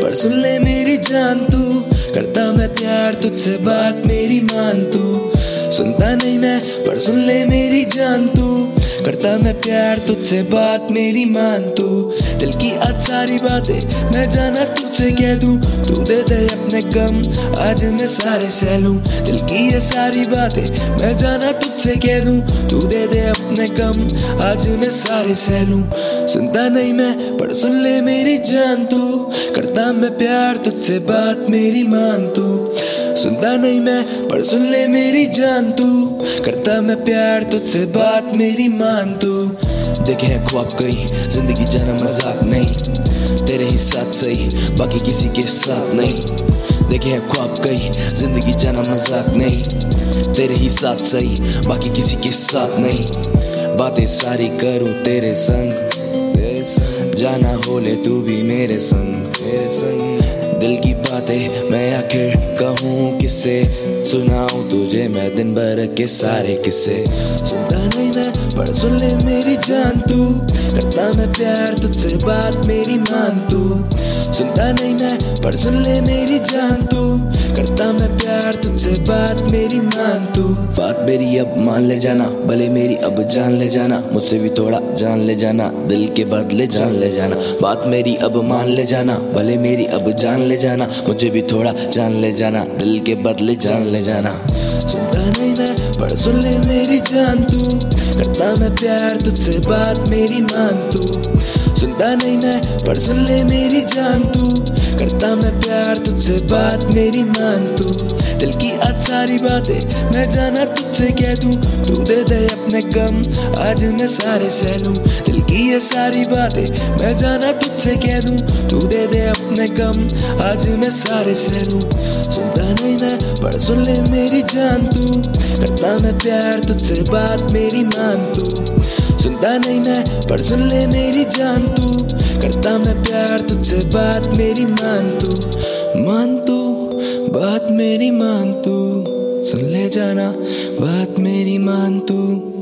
पर सुन ले मेरी जान तू, करता मैं प्यार तुझसे बात मेरी मान तू। सुनता नहीं मैं पर सुन ले मेरी जान तू, करता मैं प्यार तुझसे बात मेरी मान तू। दिल की आज सारी बातें मैं जाना तुझसे कह दूं, तू दे दे अपने गम आज मैं सारे सह लूं। दिल की ये सारी बातें मैं जाना तुझसे कह दूं, तू दे दे अपने गम आज मैं सारे सह लूं। सुनता नहीं मैं पर सुन ले मेरी जान तू, करता मैं प्यार तुझसे बात मेरी मान तू। सुनता नहीं मैं पर सुन ले मेरी जान तू, करता मैं प्यार तुझसे बात मेरी मान तू। देखे हैं ख्वाब कई, जिंदगी जाना मजाक नहीं, तेरे ही साथ सही बाकी किसी के साथ नहीं। देखे हैं ख्वाब कई, जिंदगी जाना मजाक नहीं, तेरे ही साथ सही बाकी किसी के साथ नहीं। बातें सारी करूं तेरे संग, जाना हो ले तू भी मेरे संग, मेरे संग। दिल की बातें मैं आखिर कहूँ किससे, सुनाऊं तुझे मैं दिन भर के सारे किस्से। सुनता नहीं मैं पर सुन ले मेरी जान तू, करता मैं प्यार तुझसे बात मेरी मान तू। सुनता नहीं मैं पर सुन ले मेरी जान तू, करता मैं प्यार तुझसे बात मेरी मान तू। बात मेरी अब मान ले जाना, भले मेरी अब जान ले जाना, मुझसे भी थोड़ा जान ले जाना, दिल के बदले जान ले जाना। बात मेरी अब मान ले जाना, भले मेरी अब जान ले जाना, मुझे भी थोड़ा जान ले जाना, दिल के बदले जान ले जाना। सुनता नहीं मैं पर सुन ले मेरी जान तू, करता मैं प्यार तुझसे बात मेरी मान तू। सुनता नहीं मैं पर सुन ले मेरी जान तू, करता मैं प्यार तुझसे बात मेरी मान तू। दिल की आज सारी बातें मैं जाना तुझसे कह दूं, तू दे दे अपने गम आज मैं सारे सह लूं। दिल की ये सारी बातें मैं जाना तुझसे कह दूं, तू दे दे अपने गम आज मैं सारे सह लूं। सुनता नहीं मैं पर सुन ले मेरी जान तू, करता मैं प्यार तुझसे बात मेरी मान तू। सुनता नहीं मैं पर सुन ले मेरी जान तू, करता मैं प्यार तुझसे बात मेरी मान तू। मान तू बात मेरी मान तू, सुन ले जाना बात मेरी मान तू।